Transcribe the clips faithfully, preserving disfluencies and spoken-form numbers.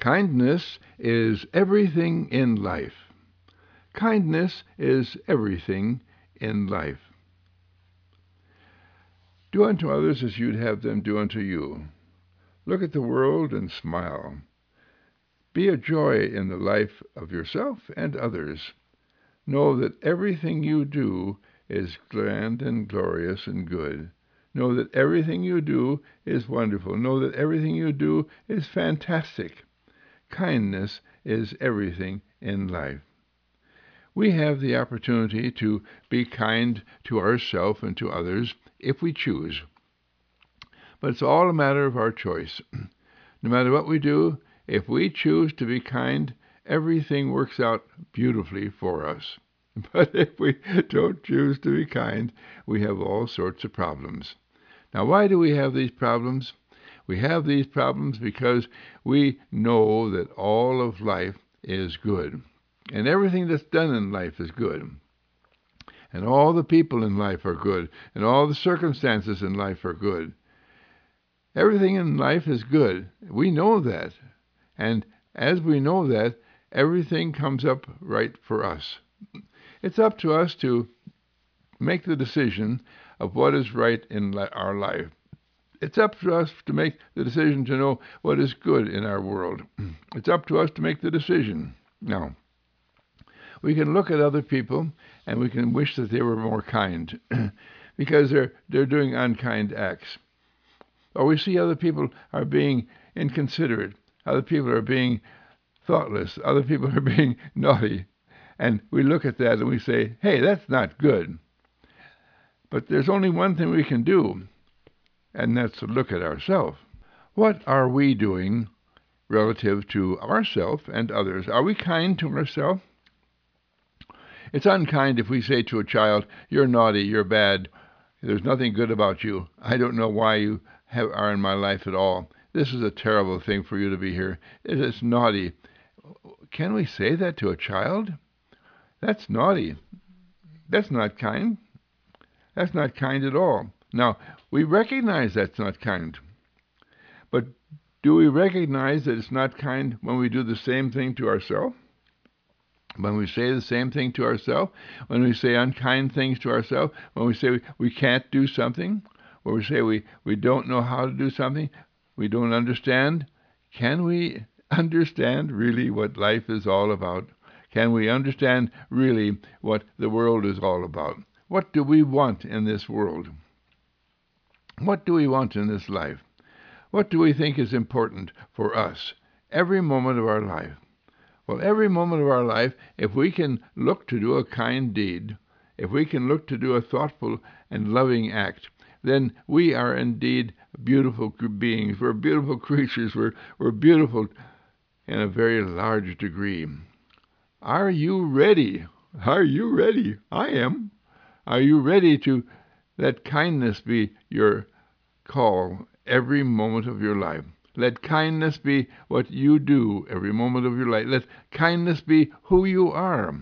Kindness is everything in life. Kindness is everything in life. Do unto others as you'd have them do unto you. Look at the world and smile. Be a joy in the life of yourself and others. Know that everything you do is grand and glorious and good. Know that everything you do is wonderful. Know that everything you do is fantastic. Kindness is everything in life. We have the opportunity to be kind to ourselves and to others if we choose. But it's all a matter of our choice. No matter what we do, if we choose to be kind, everything works out beautifully for us. But if we don't choose to be kind, we have all sorts of problems. Now, why do we have these problems? We have these problems because we know that all of life is good. And everything that's done in life is good. And all the people in life are good. And all the circumstances in life are good. Everything in life is good. We know that. And as we know that, everything comes up right for us. It's up to us to make the decision of what is right in our life. It's up to us to make the decision to know what is good in our world. It's up to us to make the decision. Now, we can look at other people and we can wish that they were more kind because they're they're doing unkind acts. Or we see other people are being inconsiderate. Other people are being thoughtless. Other people are being naughty. And we look at that and we say, hey, that's not good. But there's only one thing we can do, and that's to look at ourselves. What are we doing relative to ourselves and others? Are we kind to ourselves? It's unkind if we say to a child, you're naughty, you're bad, there's nothing good about you. I don't know why you have, are in my life at all. This is a terrible thing for you to be here. It is naughty. Can we say that to a child? That's naughty. That's not kind. That's not kind at all. Now, we recognize that's not kind. But do we recognize that it's not kind when we do the same thing to ourselves? When we say the same thing to ourselves? When we say unkind things to ourselves? When we say we, we can't do something? When we say we, we don't know how to do something? We don't understand? Can we understand really what life is all about? Can we understand really what the world is all about? What do we want in this world? What do we want in this life? What do we think is important for us every moment of our life? Well, every moment of our life, if we can look to do a kind deed, if we can look to do a thoughtful and loving act, then we are indeed beautiful beings. We're beautiful creatures. We're, we're beautiful in a very large degree. Are you ready? Are you ready? I am. Are you ready to let kindness be your call every moment of your life? Let kindness be what you do every moment of your life. Let kindness be who you are.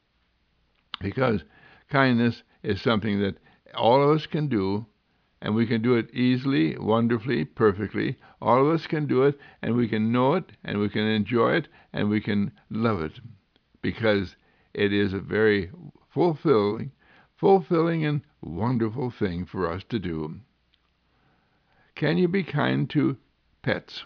Because kindness is something that all of us can do, and we can do it easily, wonderfully, perfectly. All of us can do it, and we can know it, and we can enjoy it, and we can love it. Because it is a very fulfilling, fulfilling and wonderful thing for us to do. Can you be kind to pets?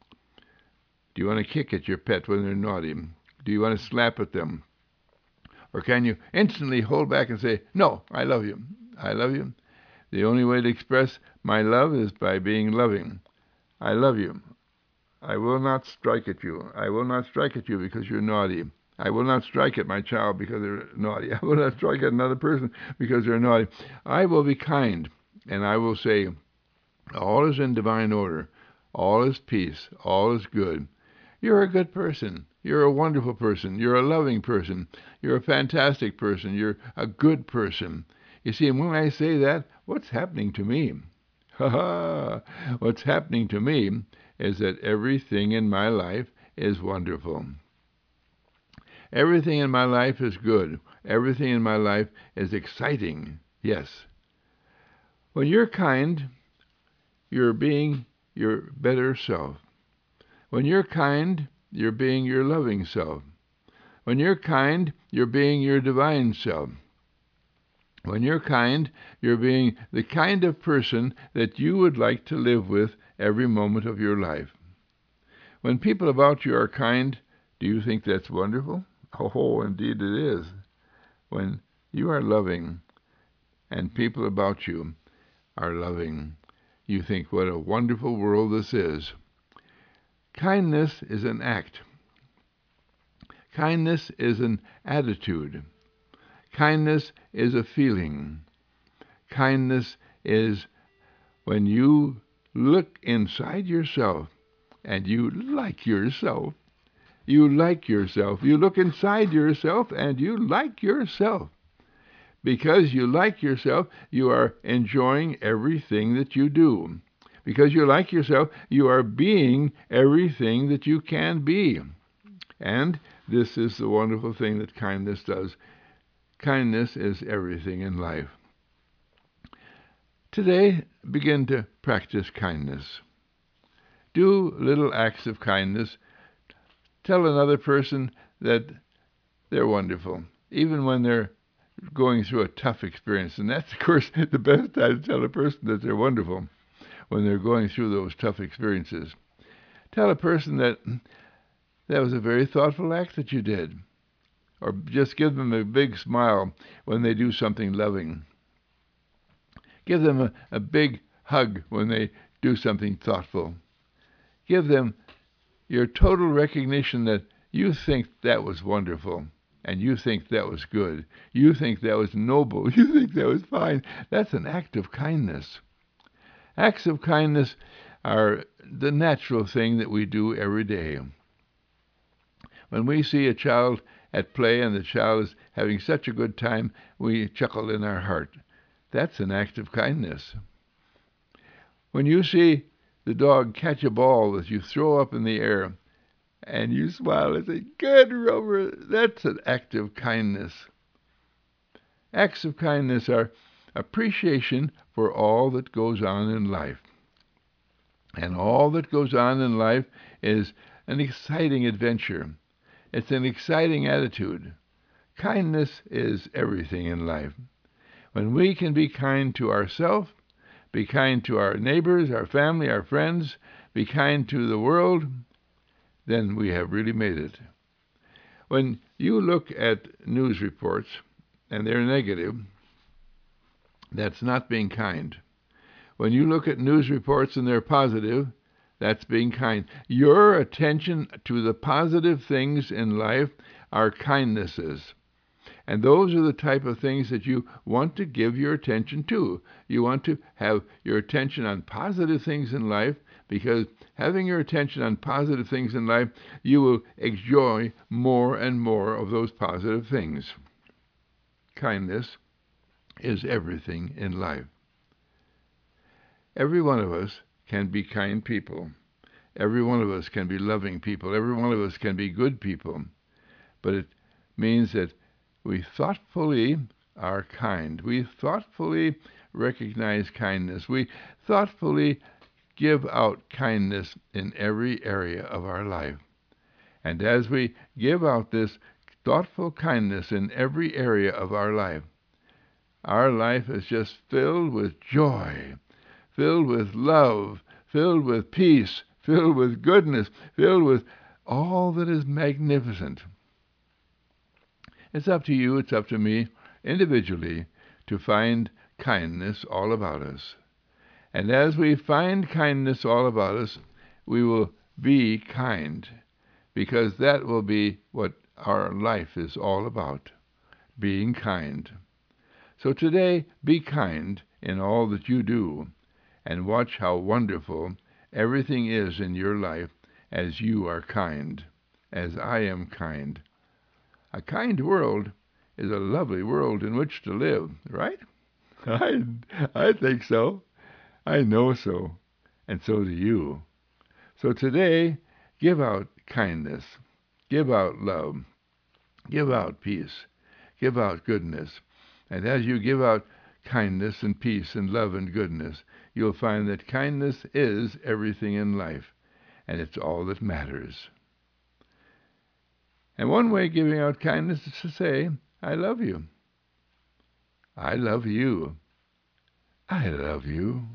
Do you want to kick at your pet when they're naughty? Do you want to slap at them? Or can you instantly hold back and say, no, I love you. I love you. The only way to express my love is by being loving. I love you. I will not strike at you. I will not strike at you because you're naughty. I will not strike at my child because they're naughty. I will not strike at another person because they're naughty. I will be kind, and I will say, all is in divine order. All is peace. All is good. You're a good person. You're a wonderful person. You're a loving person. You're a fantastic person. You're a good person. You see, and when I say that, what's happening to me? Ha ha! What's happening to me is that everything in my life is wonderful. Everything in my life is good. Everything in my life is exciting. Yes. When you're kind, you're being your better self. When you're kind, you're being your loving self. When you're kind, you're being your divine self. When you're kind, you're being the kind of person that you would like to live with every moment of your life. When people about you are kind, do you think that's wonderful? Oh, indeed it is. When you are loving and people about you are loving, you think, what a wonderful world this is. Kindness is an act. Kindness is an attitude. Kindness is a feeling. Kindness is when you look inside yourself and you like yourself. You like yourself. You look inside yourself and you like yourself. Because you like yourself, you are enjoying everything that you do. Because you like yourself, you are being everything that you can be. And this is the wonderful thing that kindness does. Kindness is everything in life. Today, begin to practice kindness. Do little acts of kindness. Tell another person that they're wonderful, even when they're going through a tough experience. And that's, of course, the best time to tell a person that they're wonderful, when they're going through those tough experiences. Tell a person that that was a very thoughtful act that you did. Or just give them a big smile when they do something loving. Give them a, a big hug when they do something thoughtful. Give them your total recognition that you think that was wonderful, and you think that was good. You think that was noble. You think that was fine. That's an act of kindness. Acts of kindness are the natural thing that we do every day. When we see a child at play and the child is having such a good time, we chuckle in our heart. That's an act of kindness. When you see the dog catch a ball that you throw up in the air and you smile and say, "Good, Rover," that's an act of kindness. Acts of kindness are appreciation for all that goes on in life. And all that goes on in life is an exciting adventure. It's an exciting attitude. Kindness is everything in life. When we can be kind to ourselves, be kind to our neighbors, our family, our friends, be kind to the world, then we have really made it. When you look at news reports and they're negative, that's not being kind. When you look at news reports and they're positive, that's being kind. Your attention to the positive things in life are kindnesses. And those are the type of things that you want to give your attention to. You want to have your attention on positive things in life, because having your attention on positive things in life, you will enjoy more and more of those positive things. Kindness is everything in life. Every one of us can be kind people. Every one of us can be loving people. Every one of us can be good people. But it means that we thoughtfully are kind. We thoughtfully recognize kindness. We thoughtfully give out kindness in every area of our life. And as we give out this thoughtful kindness in every area of our life, our life is just filled with joy, filled with love, filled with peace, filled with goodness, filled with all that is magnificent. It's up to you, it's up to me, individually, to find kindness all about us. And as we find kindness all about us, we will be kind, because that will be what our life is all about, being kind. So today, be kind in all that you do, and watch how wonderful everything is in your life as you are kind, as I am kind. A kind world is a lovely world in which to live, right? I, I think so. I know so. And so do you. So today, give out kindness. Give out love. Give out peace. Give out goodness. And as you give out kindness and peace and love and goodness, you'll find that kindness is everything in life, and it's all that matters. And one way giving out kindness is to say, I love you. I love you. I love you.